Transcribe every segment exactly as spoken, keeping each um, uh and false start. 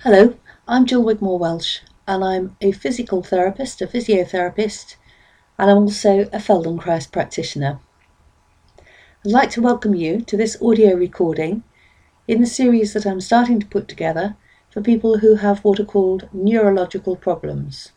Hello, I'm Jill Wigmore Welsh, and I'm a physical therapist, a physiotherapist, and I'm also a Feldenkrais practitioner. I'd like to welcome you to this audio recording in the series that I'm starting to put together for people who have what are called neurological problems.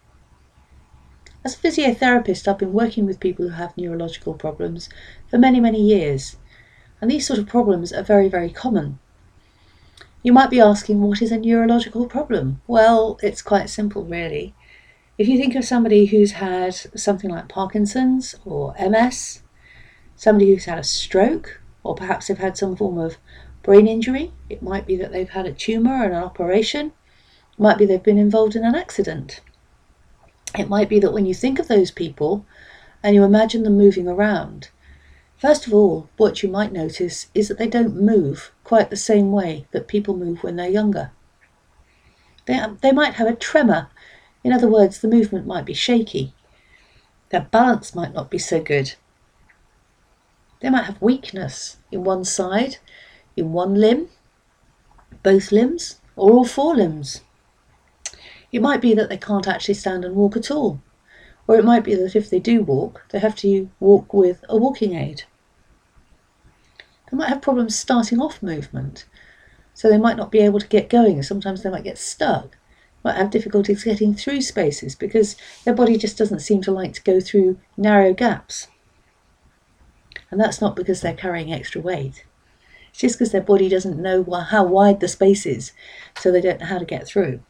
As a physiotherapist, I've been working with people who have neurological problems for many, many years, and these sort of problems are very, very common. You might be asking, what is a neurological problem? Well, it's quite simple, really. If you think of somebody who's had something like Parkinson's or M S, somebody who's had a stroke, or perhaps they've had some form of brain injury, it might be that they've had a tumour and an operation, it might be they've been involved in an accident. It might be that when you think of those people and you imagine them moving around, first of all, what you might notice is that they don't move quite the same way that people move when they're younger. They, they might have a tremor. In other words, the movement might be shaky. Their balance might not be so good. They might have weakness in one side, in one limb, both limbs, or all four limbs. It might be that they can't actually stand and walk at all. Or it might be that if they do walk, they have to walk with a walking aid. They might have problems starting off movement, so they might not be able to get going. Sometimes they might get stuck, might have difficulties getting through spaces because their body just doesn't seem to like to go through narrow gaps. And that's not because they're carrying extra weight. It's just because their body doesn't know how wide the space is, so they don't know how to get through.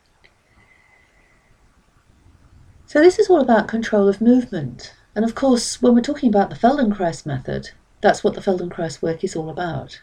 So this is all about control of movement. And of course, when we're talking about the Feldenkrais method, that's what the Feldenkrais work is all about.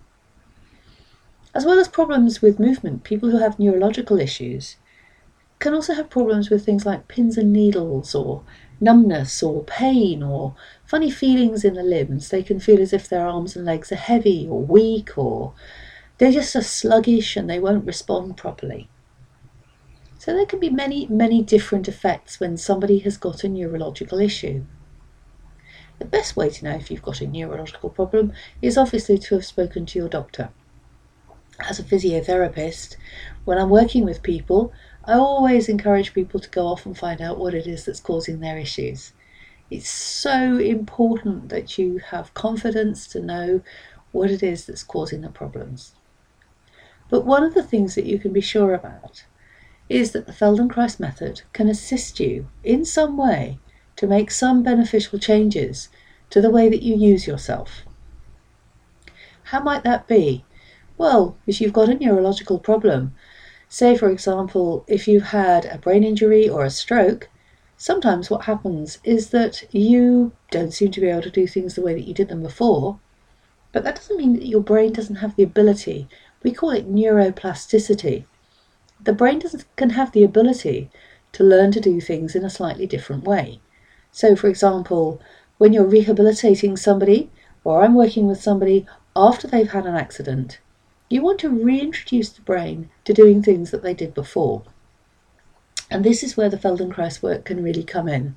As well as problems with movement, people who have neurological issues can also have problems with things like pins and needles, or numbness, or pain, or funny feelings in the limbs. They can feel as if their arms and legs are heavy or weak, or they just are sluggish and they won't respond properly. So there can be many, many different effects when somebody has got a neurological issue. The best way to know if you've got a neurological problem is obviously to have spoken to your doctor. As a physiotherapist, when I'm working with people, I always encourage people to go off and find out what it is that's causing their issues. It's so important that you have confidence to know what it is that's causing the problems. But one of the things that you can be sure about is that the Feldenkrais method can assist you in some way to make some beneficial changes to the way that you use yourself. How might that be? Well, if you've got a neurological problem, say for example, if you've had a brain injury or a stroke, sometimes what happens is that you don't seem to be able to do things the way that you did them before, but that doesn't mean that your brain doesn't have the ability. We call it neuroplasticity. The brain doesn't, can have the ability to learn to do things in a slightly different way. So for example, when you're rehabilitating somebody, or I'm working with somebody after they've had an accident, you want to reintroduce the brain to doing things that they did before. And this is where the Feldenkrais work can really come in.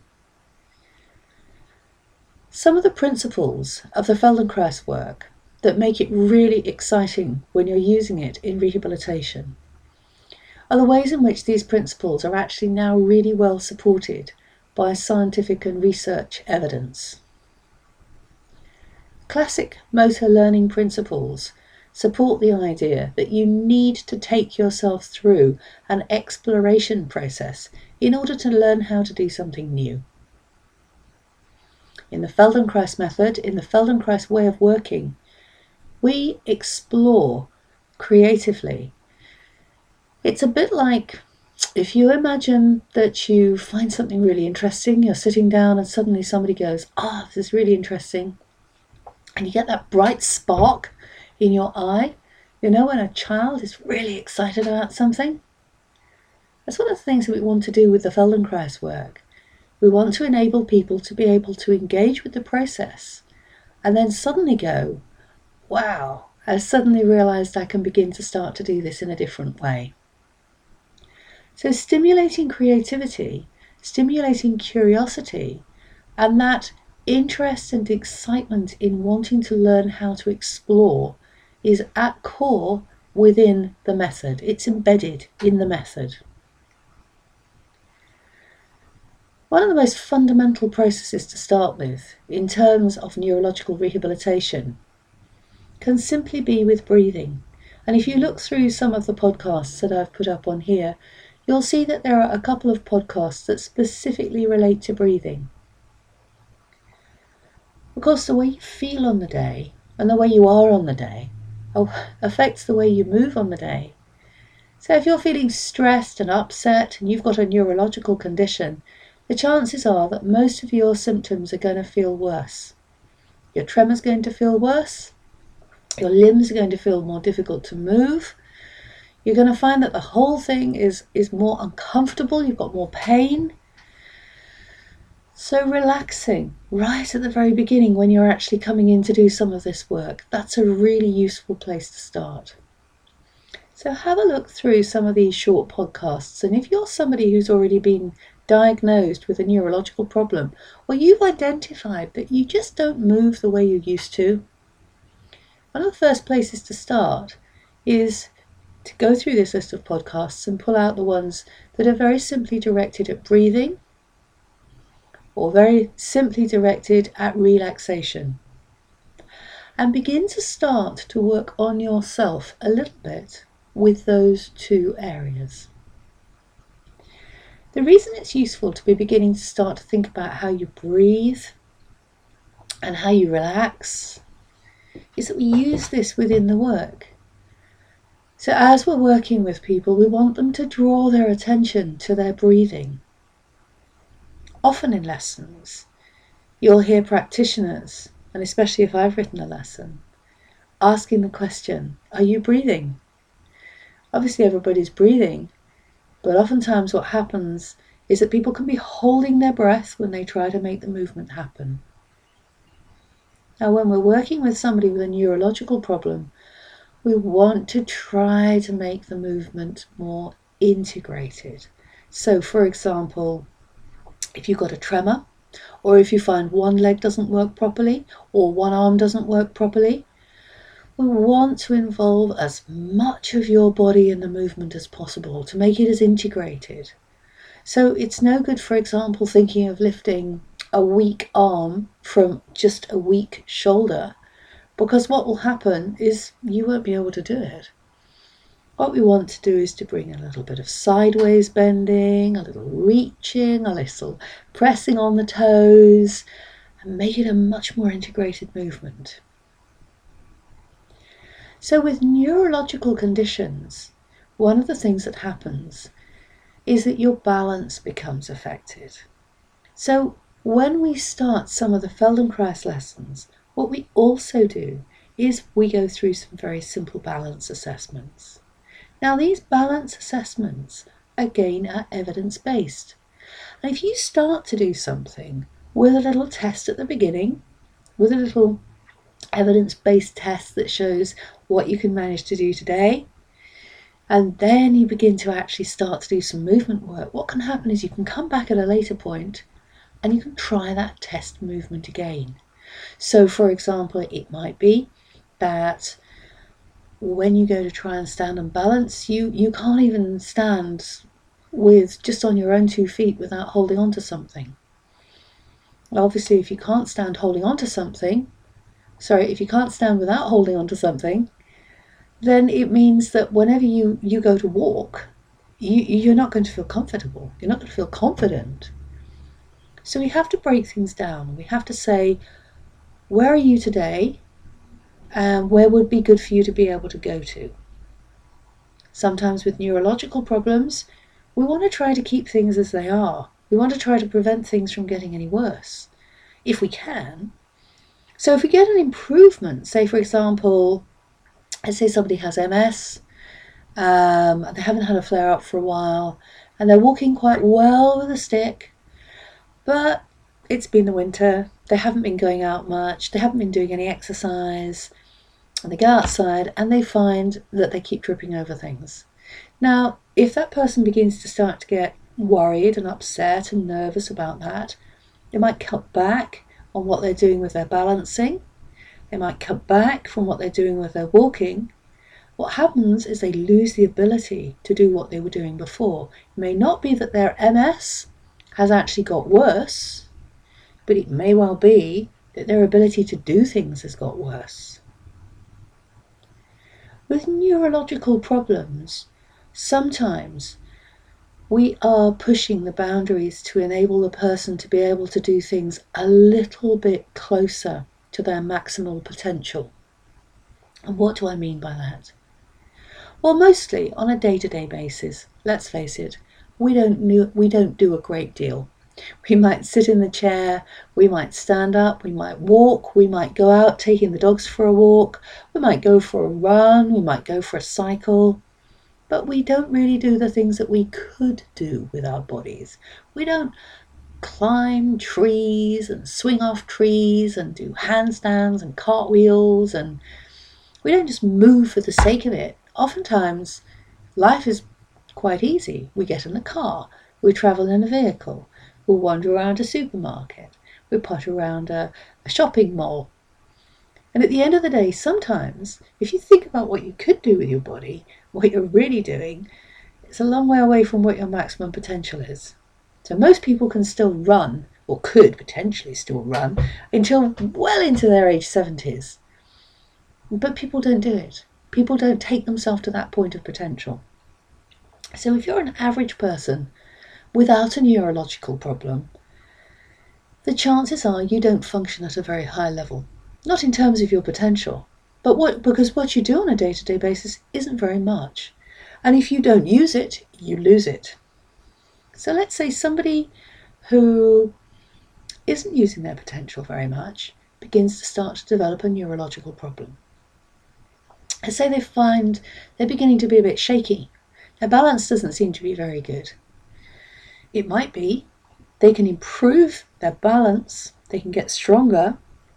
Some of the principles of the Feldenkrais work that make it really exciting when you're using it in rehabilitation are the ways in which these principles are actually now really well supported by scientific and research evidence. Classic motor learning principles support the idea that you need to take yourself through an exploration process in order to learn how to do something new. In the Feldenkrais method, in the Feldenkrais way of working, we explore creatively. It's a bit like if you imagine that you find something really interesting, you're sitting down and suddenly somebody goes, ah, oh, this is really interesting, and you get that bright spark in your eye. You know when a child is really excited about something? That's one of the things that we want to do with the Feldenkrais work. We want to enable people to be able to engage with the process and then suddenly go, wow, I suddenly realised I can begin to start to do this in a different way. So stimulating creativity, stimulating curiosity, and that interest and excitement in wanting to learn how to explore is at core within the method. It's embedded in the method. One of the most fundamental processes to start with in terms of neurological rehabilitation can simply be with breathing. And if you look through some of the podcasts that I've put up on here, you'll see that there are a couple of podcasts that specifically relate to breathing. Of course, the way you feel on the day and the way you are on the day affects the way you move on the day. So if you're feeling stressed and upset and you've got a neurological condition, the chances are that most of your symptoms are going to feel worse. Your tremor's going to feel worse. Your limbs are going to feel more difficult to move. You're going to find that the whole thing is, is more uncomfortable. You've got more pain. So relaxing right at the very beginning when you're actually coming in to do some of this work, that's a really useful place to start. So have a look through some of these short podcasts, and if you're somebody who's already been diagnosed with a neurological problem, or you've identified that you just don't move the way you used to, one of the first places to start is to go through this list of podcasts and pull out the ones that are very simply directed at breathing or very simply directed at relaxation, and begin to start to work on yourself a little bit with those two areas. The reason it's useful to be beginning to start to think about how you breathe and how you relax is that we use this within the work. So as we're working with people, we want them to draw their attention to their breathing. Often in lessons, you'll hear practitioners, and especially if I've written a lesson, asking the question, are you breathing? Obviously everybody's breathing, but oftentimes what happens is that people can be holding their breath when they try to make the movement happen. Now, when we're working with somebody with a neurological problem, we want to try to make the movement more integrated. So, for example, if you've got a tremor, or if you find one leg doesn't work properly, or one arm doesn't work properly, we want to involve as much of your body in the movement as possible to make it as integrated. So it's no good, for example, thinking of lifting a weak arm from just a weak shoulder, because what will happen is you won't be able to do it. What we want to do is to bring a little bit of sideways bending, a little reaching, a little pressing on the toes, and make it a much more integrated movement. So with neurological conditions, one of the things that happens is that your balance becomes affected. So when we start some of the Feldenkrais lessons, what we also do is we go through some very simple balance assessments. Now these balance assessments, again, are evidence-based. And if you start to do something with a little test at the beginning, with a little evidence-based test that shows what you can manage to do today, and then you begin to actually start to do some movement work, what can happen is you can come back at a later point and you can try that test movement again. So for example, it might be that when you go to try and stand and balance, you, you can't even stand with just on your own two feet without holding on to something. Obviously, if you can't stand holding on to something, sorry, if you can't stand without holding on to something, then it means that whenever you, you go to walk, you, you're not going to feel comfortable. You're not going to feel confident. So we have to break things down. We have to say, where are you today? And where would be good for you to be able to go to? Sometimes with neurological problems, we want to try to keep things as they are. We want to try to prevent things from getting any worse, if we can. So if we get an improvement, say for example, let's say somebody has M S, um, they haven't had a flare-up for a while, and they're walking quite well with a stick, but it's been the winter, they haven't been going out much, they haven't been doing any exercise, and they go outside and they find that they keep tripping over things. Now, if that person begins to start to get worried and upset and nervous about that, they might cut back on what they're doing with their balancing, they might cut back from what they're doing with their walking, what happens is they lose the ability to do what they were doing before. It may not be that their M S has actually got worse, but it may well be that their ability to do things has got worse. With neurological problems, sometimes we are pushing the boundaries to enable the person to be able to do things a little bit closer to their maximal potential. And what do I mean by that? Well, mostly on a day-to-day basis, let's face it, we don't, we don't do a great deal. We might sit in the chair, we might stand up, we might walk, we might go out taking the dogs for a walk, we might go for a run, we might go for a cycle, but we don't really do the things that we could do with our bodies. We don't climb trees and swing off trees and do handstands and cartwheels, and we don't just move for the sake of it. Oftentimes, life is quite easy. We get in the car, we travel in a vehicle, we'll wander around a supermarket, we'll potter around a, a shopping mall. And at the end of the day, sometimes, if you think about what you could do with your body, what you're really doing, it's a long way away from what your maximum potential is. So most people can still run, or could potentially still run, until well into their age seventies. But people don't do it. People don't take themselves to that point of potential. So if you're an average person without a neurological problem, the chances are you don't function at a very high level. Not in terms of your potential, but what because what you do on a day-to-day basis isn't very much. And if you don't use it, you lose it. So let's say somebody who isn't using their potential very much begins to start to develop a neurological problem. Let's say they find they're beginning to be a bit shaky. Their balance doesn't seem to be very good. It might be they can improve their balance, they can get stronger,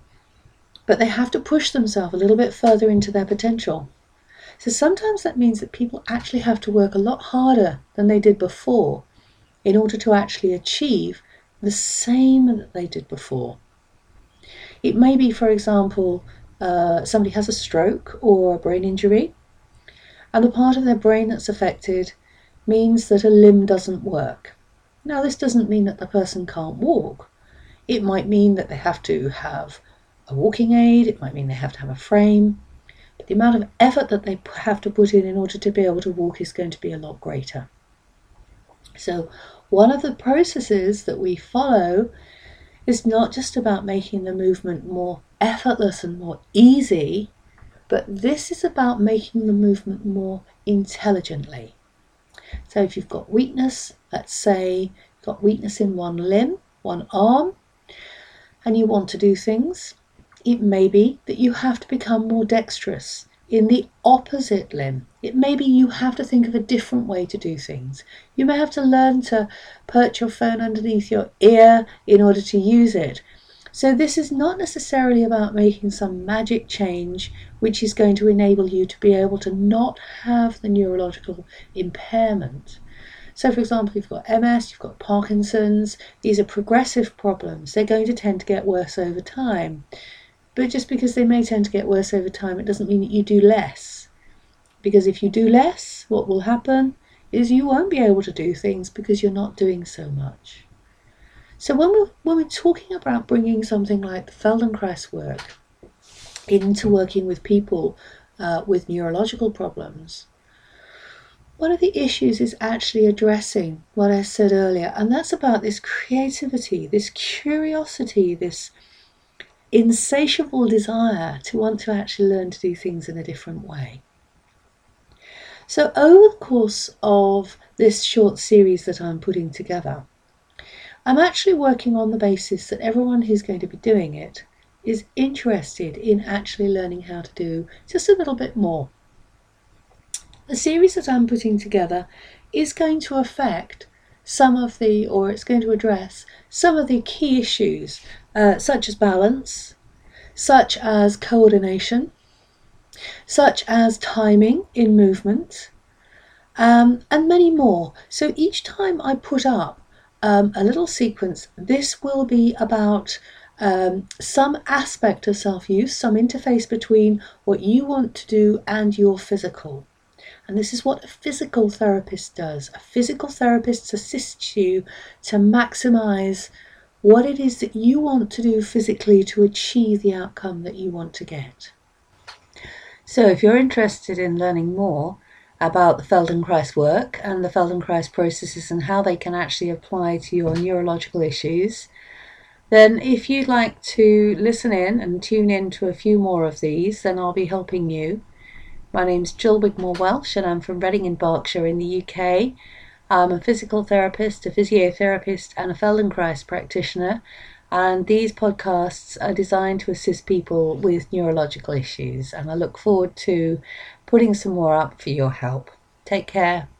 but they have to push themselves a little bit further into their potential. So sometimes that means that people actually have to work a lot harder than they did before in order to actually achieve the same that they did before. It may be, for example, uh, somebody has a stroke or a brain injury, and the part of their brain that's affected means that a limb doesn't work. Now, this doesn't mean that the person can't walk. It might mean that they have to have a walking aid, it might mean they have to have a frame, but the amount of effort that they have to put in in order to be able to walk is going to be a lot greater. So one of the processes that we follow is not just about making the movement more effortless and more easy, but this is about making the movement more intelligently. So if you've got weakness, let's say you've got weakness in one limb, one arm, and you want to do things, it may be that you have to become more dexterous in the opposite limb. It may be you have to think of a different way to do things. You may have to learn to perch your phone underneath your ear in order to use it. So this is not necessarily about making some magic change which is going to enable you to be able to not have the neurological impairment. So for example, you've got M S, you've got Parkinson's. These are progressive problems. They're going to tend to get worse over time. But just because they may tend to get worse over time, it doesn't mean that you do less. Because if you do less, what will happen is you won't be able to do things because you're not doing so much. So when we're, when we're talking about bringing something like the Feldenkrais work into working with people uh, with neurological problems, one of the issues is actually addressing what I said earlier, and that's about this creativity, this curiosity, this insatiable desire to want to actually learn to do things in a different way. So over the course of this short series that I'm putting together, I'm actually working on the basis that everyone who's going to be doing it is interested in actually learning how to do just a little bit more. The series that I'm putting together is going to affect some of the, or it's going to address some of the key issues, uh, such as balance, such as coordination, such as timing in movement, um, and many more. So each time I put up um, a little sequence, this will be about um, some aspect of self-use, some interface between what you want to do and your physical. And this is what a physical therapist does. A physical therapist assists you to maximize what it is that you want to do physically to achieve the outcome that you want to get. So if you're interested in learning more about the Feldenkrais work and the Feldenkrais processes and how they can actually apply to your neurological issues, then if you'd like to listen in and tune in to a few more of these, then I'll be helping you. My name's Jill Wigmore Welsh and I'm from Reading in Berkshire in the U K. I'm a physical therapist, a physiotherapist and a Feldenkrais practitioner, and these podcasts are designed to assist people with neurological issues, and I look forward to putting some more up for your help. Take care.